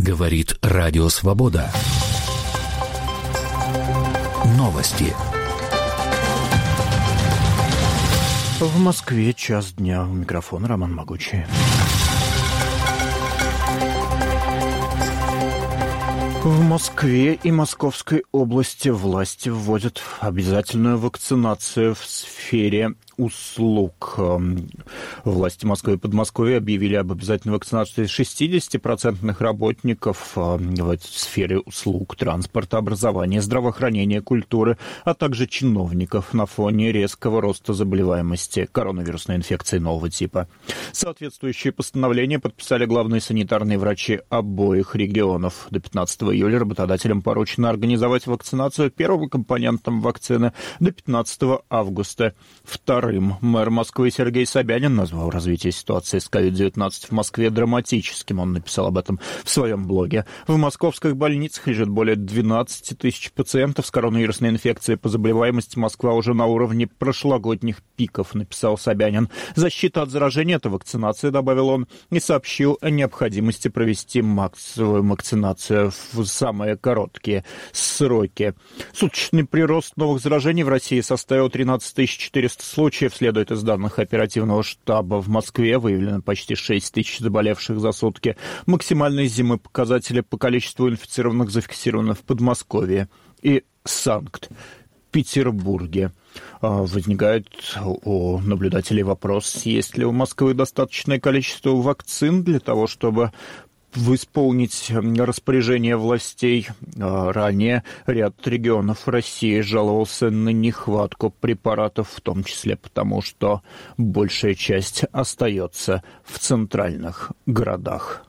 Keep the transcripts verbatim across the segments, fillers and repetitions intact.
Говорит Радио Свобода. Новости. В Москве час дня. У микрофона Роман Могучий. В Москве и Московской области власти вводят обязательную вакцинацию в сфере услуг. Власти Москвы и Подмосковья объявили об обязательной вакцинации шестидесятипроцентных работников в сфере услуг, транспорта, образования, здравоохранения, культуры, а также чиновников на фоне резкого роста заболеваемости коронавирусной инфекцией нового типа. Соответствующие постановления подписали главные санитарные врачи обоих регионов. До пятнадцатого июля работодателям поручено организовать вакцинацию первым компонентом вакцины до пятнадцатого августа. Вторым мэр Москвы Сергей Собянин назвал развитие ситуации с ковид девятнадцать в Москве драматическим. Он написал об этом в своем блоге. В московских больницах лежит более двенадцати тысяч пациентов с коронавирусной инфекцией. По заболеваемости Москва уже на уровне прошлогодних пиков, написал Собянин. Защита от заражения — это вакцинация, добавил он, и сообщил о необходимости провести массовую вакцинацию в самые короткие сроки. Суточный прирост новых заражений в России составил тринадцать тысяч четыреста случаев. Следует из данных оперативного штаба. В Москве выявлено почти шесть тысяч заболевших за сутки. Максимальные зимы показатели по количеству инфицированных зафиксированы в Подмосковье и Санкт-Петербурге. Возникает у наблюдателей вопрос, есть ли у Москвы достаточное количество вакцин для того, чтобы исполнить распоряжение властей. Ранее ряд регионов России жаловался на нехватку препаратов, в том числе потому, что большая часть остается в центральных городах.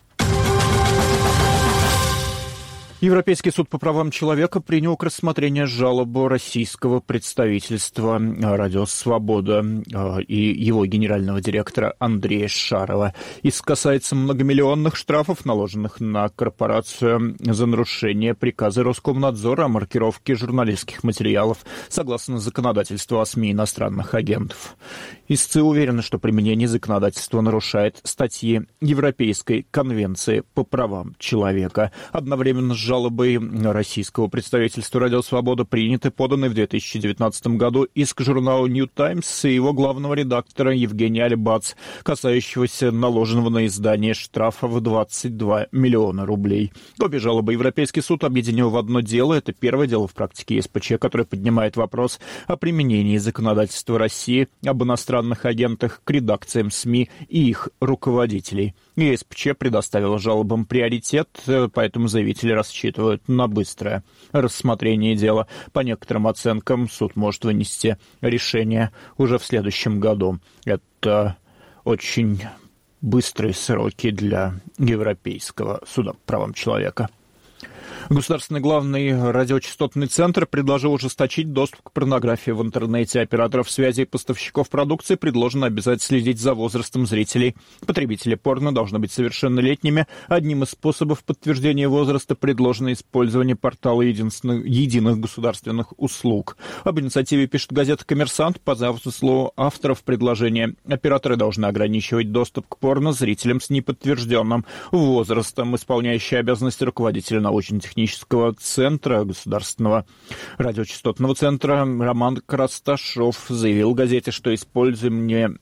Европейский суд по правам человека принял к рассмотрению жалобу российского представительства «Радио Свобода» и его генерального директора Андрея Шарова. Иск касается многомиллионных штрафов, наложенных на корпорацию за нарушение приказа Роскомнадзора о маркировке журналистских материалов согласно законодательству о СМИ иностранных агентов. Истцы уверены, что применение законодательства нарушает статьи Европейской конвенции по правам человека. Одновременно с жалобой российского представительства «Радио Свобода» приняты, поданы в две тысячи девятнадцатом году иск журналу «Нью Таймс» и его главного редактора Евгения Альбац, касающегося наложенного на издание штрафа в двадцать два миллиона рублей. Обе жалобы Европейский суд объединил в одно дело. Это первое дело в практике ЕСПЧ, которое поднимает вопрос о применении законодательства России об иностранных агентах к редакциям СМИ и их руководителей. ЕСПЧ предоставила жалобам приоритет, поэтому заявители рассчитывают на быстрое рассмотрение дела. По некоторым оценкам, суд может вынести решение уже в следующем году. Это очень быстрые сроки для Европейского суда по правам человека. Государственный главный радиочастотный центр предложил ужесточить доступ к порнографии в интернете. Операторов связи и поставщиков продукции предложено обязать следить за возрастом зрителей. Потребители порно должны быть совершеннолетними. Одним из способов подтверждения возраста предложено использование портала единственных, единых государственных услуг. Об инициативе пишет газета «Коммерсант». По замыслу авторов предложения операторы должны ограничивать доступ к порно зрителям с неподтвержденным возрастом. Исполняющий обязанности руководителя научно-технического центра Государственного радиочастотного центра Роман Красташов заявил газете, что использование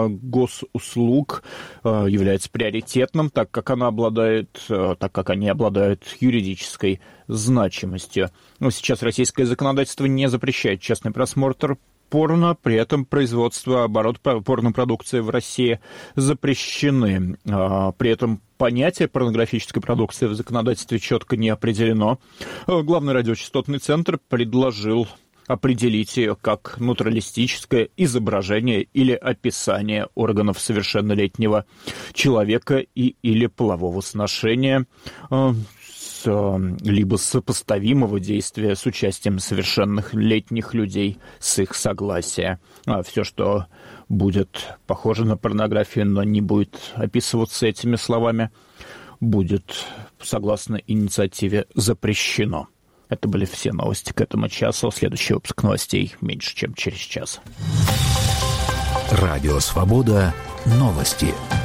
госуслуг является приоритетным, так как она обладает, так как они обладают юридической значимостью. Но сейчас российское законодательство не запрещает частный просмотр порно, при этом производство, оборот порнопродукции в России запрещены. При этом понятие порнографической продукции в законодательстве четко не определено. Главный радиочастотный центр предложил определить ее как натуралистическое изображение или описание органов совершеннолетнего человека и или полового сношения, либо сопоставимого действия с участием совершеннолетних людей с их согласия. А все, что будет похоже на порнографию, но не будет описываться этими словами, будет, согласно инициативе, запрещено. Это были все новости к этому часу. Следующий выпуск новостей меньше, чем через час. Радио Свобода. Новости.